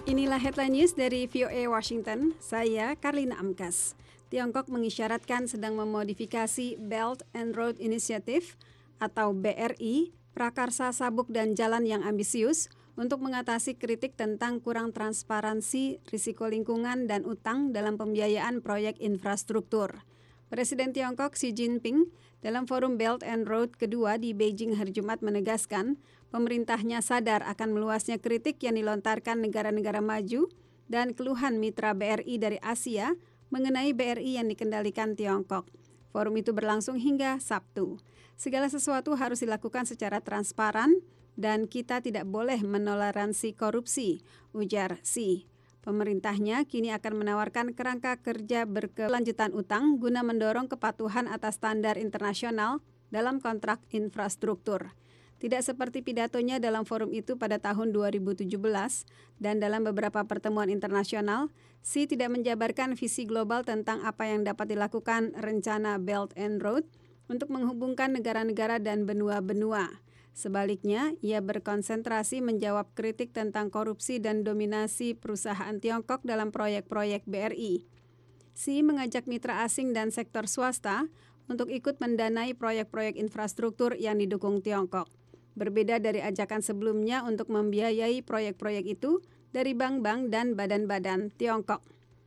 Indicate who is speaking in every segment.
Speaker 1: Inilah headline news dari VOA Washington, saya Karlina Amkas. Tiongkok mengisyaratkan sedang memodifikasi Belt and Road Initiative atau BRI, prakarsa sabuk dan jalan yang ambisius untuk mengatasi kritik tentang kurang transparansi, risiko lingkungan dan utang dalam pembiayaan proyek infrastruktur. Presiden Tiongkok Xi Jinping dalam forum Belt and Road kedua di Beijing hari Jumat menegaskan pemerintahnya sadar akan meluasnya kritik yang dilontarkan negara-negara maju dan keluhan mitra BRI dari Asia mengenai BRI yang dikendalikan Tiongkok. Forum itu berlangsung hingga Sabtu. Segala sesuatu harus dilakukan secara transparan dan kita tidak boleh menoleransi korupsi, ujar Xi. Pemerintahnya kini akan menawarkan kerangka kerja berkelanjutan utang guna mendorong kepatuhan atas standar internasional dalam kontrak infrastruktur. Tidak seperti pidatonya dalam forum itu pada tahun 2017 dan dalam beberapa pertemuan internasional, Xi tidak menjabarkan visi global tentang apa yang dapat dilakukan rencana Belt and Road untuk menghubungkan negara-negara dan benua-benua. Sebaliknya, ia berkonsentrasi menjawab kritik tentang korupsi dan dominasi perusahaan Tiongkok dalam proyek-proyek BRI. Xi mengajak mitra asing dan sektor swasta untuk ikut mendanai proyek-proyek infrastruktur yang didukung Tiongkok. Berbeda dari ajakan sebelumnya untuk membiayai proyek-proyek itu dari bank-bank dan badan-badan Tiongkok.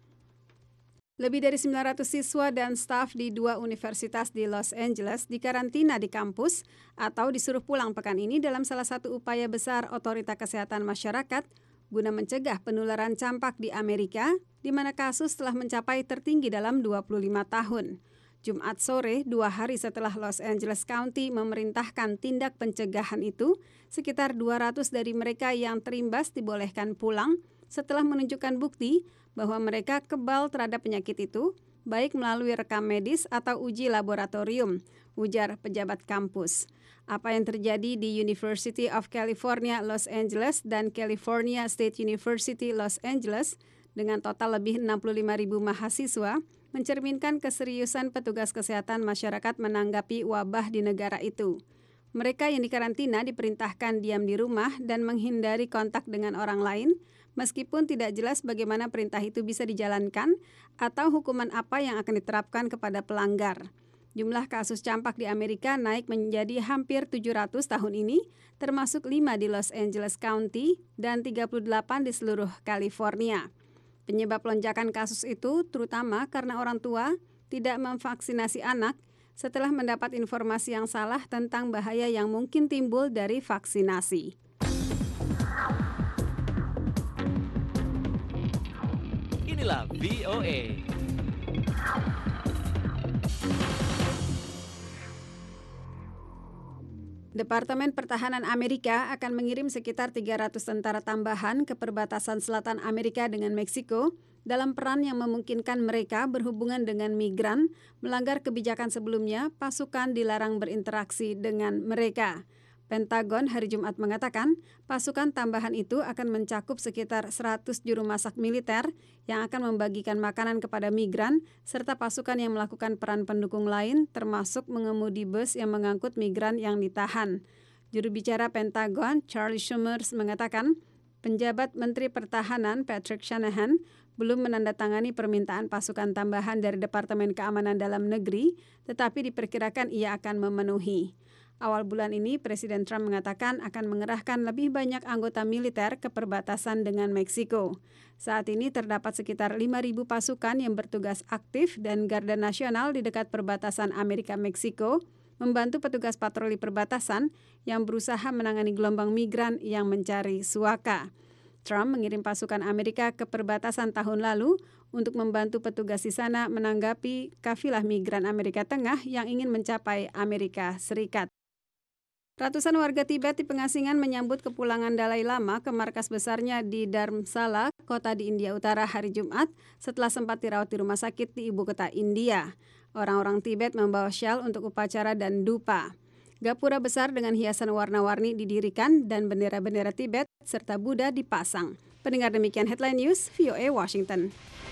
Speaker 1: Lebih dari 900 siswa dan staf di 2 universitas di Los Angeles dikarantina di kampus atau disuruh pulang pekan ini dalam salah satu upaya besar Otorita Kesehatan Masyarakat guna mencegah penularan campak di Amerika, di mana kasus telah mencapai tertinggi dalam 25 tahun. Jumat sore, 2 hari setelah Los Angeles County memerintahkan tindak pencegahan itu, sekitar 200 dari mereka yang terimbas dibolehkan pulang setelah menunjukkan bukti bahwa mereka kebal terhadap penyakit itu, baik melalui rekam medis atau uji laboratorium, ujar pejabat kampus. Apa yang terjadi di University of California, Los Angeles dan California State University, Los Angeles, dengan total lebih 65.000 mahasiswa, mencerminkan keseriusan petugas kesehatan masyarakat menanggapi wabah di negara itu. Mereka yang dikarantina diperintahkan diam di rumah dan menghindari kontak dengan orang lain, meskipun tidak jelas bagaimana perintah itu bisa dijalankan atau hukuman apa yang akan diterapkan kepada pelanggar. Jumlah kasus campak di Amerika naik menjadi hampir 700 tahun ini, termasuk 5 di Los Angeles County dan 38 di seluruh California. Penyebab lonjakan kasus itu terutama karena orang tua tidak memvaksinasi anak setelah mendapat informasi yang salah tentang bahaya yang mungkin timbul dari vaksinasi.
Speaker 2: Inilah VOA.
Speaker 1: Departemen Pertahanan Amerika akan mengirim sekitar 300 tentara tambahan ke perbatasan selatan Amerika dengan Meksiko dalam peran yang memungkinkan mereka berhubungan dengan migran, melanggar kebijakan sebelumnya, pasukan dilarang berinteraksi dengan mereka. Pentagon hari Jumat mengatakan pasukan tambahan itu akan mencakup sekitar 100 juru masak militer yang akan membagikan makanan kepada migran serta pasukan yang melakukan peran pendukung lain termasuk mengemudi bus yang mengangkut migran yang ditahan. Juru bicara Pentagon Charlie Summers mengatakan penjabat Menteri Pertahanan Patrick Shanahan belum menandatangani permintaan pasukan tambahan dari Departemen Keamanan Dalam Negeri, tetapi diperkirakan ia akan memenuhi. Awal bulan ini, Presiden Trump mengatakan akan mengerahkan lebih banyak anggota militer ke perbatasan dengan Meksiko. Saat ini terdapat sekitar 5.000 pasukan yang bertugas aktif dan garda nasional di dekat perbatasan Amerika-Meksiko, membantu petugas patroli perbatasan yang berusaha menangani gelombang migran yang mencari suaka. Trump mengirim pasukan Amerika ke perbatasan tahun lalu untuk membantu petugas di sana menanggapi kafilah migran Amerika Tengah yang ingin mencapai Amerika Serikat. Ratusan warga Tibet di pengasingan menyambut kepulangan Dalai Lama ke markas besarnya di Dharamsala, kota di India Utara hari Jumat, setelah sempat dirawat di rumah sakit di ibu kota India. Orang-orang Tibet membawa syal untuk upacara dan dupa. Gapura besar dengan hiasan warna-warni didirikan dan bendera-bendera Tibet serta Buddha dipasang. Pendengar demikian headline news, VOA Washington.